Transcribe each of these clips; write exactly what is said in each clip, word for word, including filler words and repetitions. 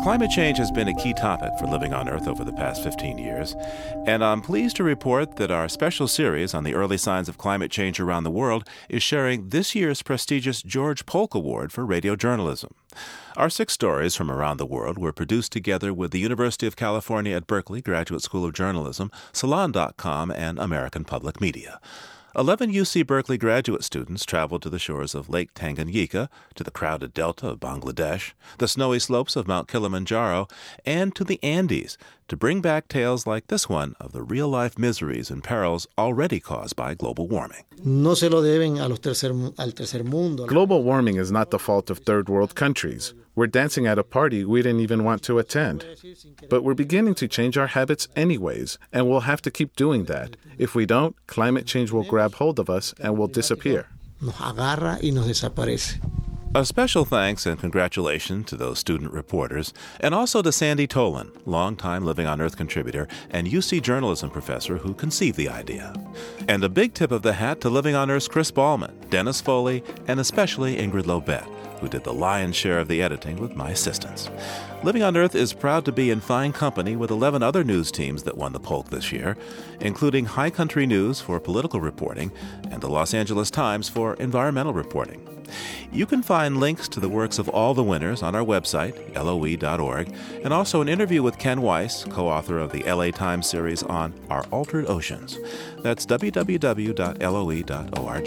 Climate change has been a key topic for Living on Earth over the past fifteen years, and I'm pleased to report that our special series on the early signs of climate change around the world is sharing this year's prestigious George Polk Award for radio journalism. Our six stories from around the world were produced together with the University of California at Berkeley Graduate School of Journalism, Salon dot com, and American Public Media. Eleven U C Berkeley graduate students traveled to the shores of Lake Tanganyika, to the crowded delta of Bangladesh, the snowy slopes of Mount Kilimanjaro, and to the Andes to bring back tales like this one of the real-life miseries and perils already caused by global warming. No se lo deben a los tercer, al tercer mundo. Global warming is not the fault of third-world countries. We're dancing at a party we didn't even want to attend. But we're beginning to change our habits anyways, and we'll have to keep doing that. If we don't, climate change will grab hold of us and we'll disappear. Nos agarra y nos desaparece. A special thanks and congratulations to those student reporters, and also to Sandy Tolan, longtime Living on Earth contributor and U C journalism professor who conceived the idea. And a big tip of the hat to Living on Earth's Chris Ballman, Dennis Foley, and especially Ingrid Lobet, who did the lion's share of the editing with my assistance. Living on Earth is proud to be in fine company with eleven other news teams that won the Polk this year, including High Country News for political reporting and the Los Angeles Times for environmental reporting. You can find links to the works of all the winners on our website, L O E dot org, and also an interview with Ken Weiss, co-author of the L A Times series on Our Altered Oceans. That's w w w dot L O E dot org.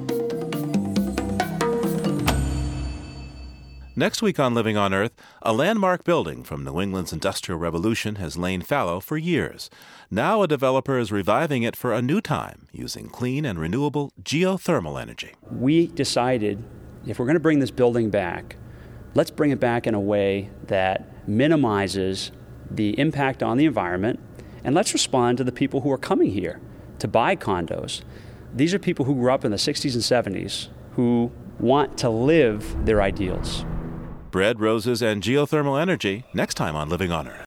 Next week on Living on Earth, a landmark building from New England's Industrial Revolution has lain fallow for years. Now a developer is reviving it for a new time using clean and renewable geothermal energy. We decided if we're going to bring this building back, let's bring it back in a way that minimizes the impact on the environment, and let's respond to the people who are coming here to buy condos. These are people who grew up in the sixties and seventies who want to live their ideals. Bread, roses, and geothermal energy next time on Living on Earth.